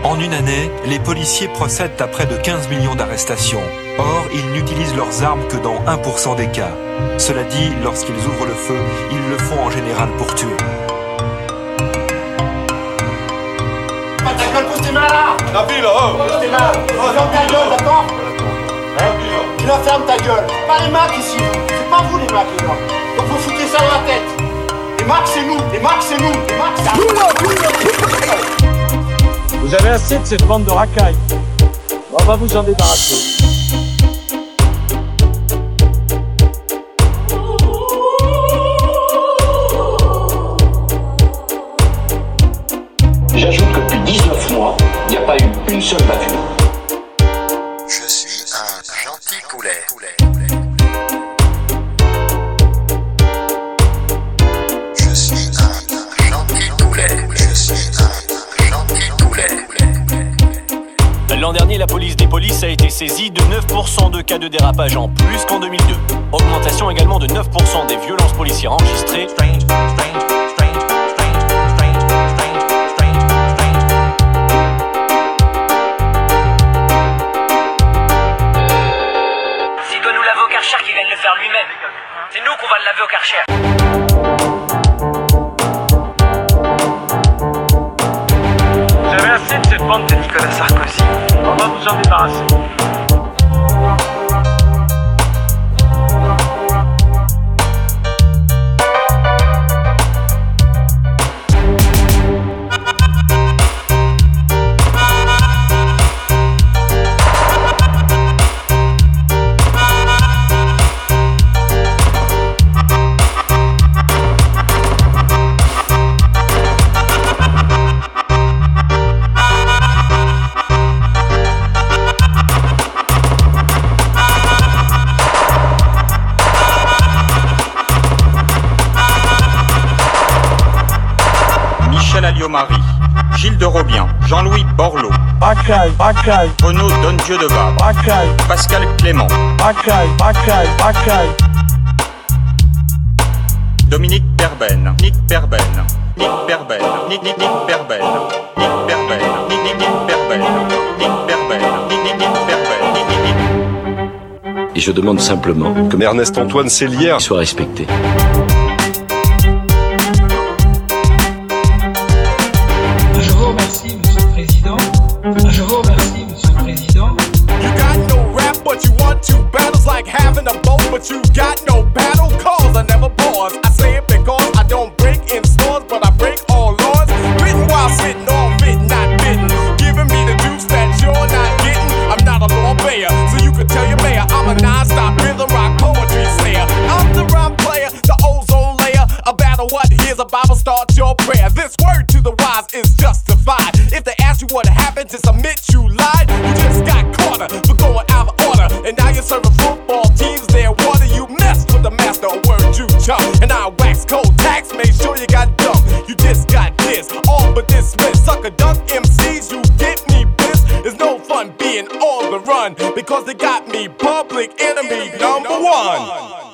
En une année, les policiers procèdent à près de 15 millions d'arrestations. Or, ils n'utilisent leurs armes que dans 1% des cas. Cela dit, lorsqu'ils ouvrent le feu, ils le font en général pour tuer. Pas ta gueule, pose tes mains là! La ville, oh! Pose tes mains! Ferme ta gueule, d'accord? Tu la fermes ta gueule. Pas les Macs ici, c'est pas vous les Macs les gars. Donc vous foutez ça dans la tête. Les Macs c'est nous, les Macs c'est nous, les Macs c'est nous. Vous avez assez de cette bande de racailles. On va vous en débarrasser. J'ajoute que depuis 19 mois, il n'y a pas eu une seule bavure. Je suis un gentil poulet. Je suis un gentil poulet. Je suis un gentil poulet. L'an dernier, la police des polices a été saisie de 9% de cas de dérapage en plus qu'en 2002. Augmentation également de 9% des violences policières enregistrées. Qui vient de le faire lui-même. C'est nous qu'on va le laver au Karcher. Vous avez assez de cette bande de Nicolas Sarkozy. On va vous en débarrasser. Michel Alliot-Marie, Gilles de Robien, Jean-Louis Borloo, Racaille, racaille, Renaud Donne-Dieu-de-Bab, racaille, Pascal Clément, racaille, racaille, racaille. Dominique Perben, Nick Perben, Nick Perben, Nick Perben, Nick Perben, Nick Perben, Nick Perben, Nick Perben. Et je demande simplement que Ernest-Antoine Célière soit respecté. Je vous remercie, Monsieur le Président. Je vous remercie, Monsieur le Président. You got no rap, but you want to. Battles like having a boat, but you got no battle calls. I never pause. I say it because I don't break in stores, but I break all laws. Written while sitting on bitten, not bitten. Giving me the juice that you're not getting. I'm not a lawyer, so you can tell your mayor I'm a non-stop rhythm rock poetry slayer. I'm the rhyme player, the ozone layer. A battle, what? Here's a Bible, start your prayer. This word to the wise is justified. If they ask you what happened to submit, you lied. You just got caught for going out of order, and now you're serving football teams their water. You messed with the master, a word you chump, and I wax cold tax, made sure you got dumped. You just got this, all but dismissed. Sucker dunk MCs, you get me pissed. There's no fun being on the run because they got me public enemy number one.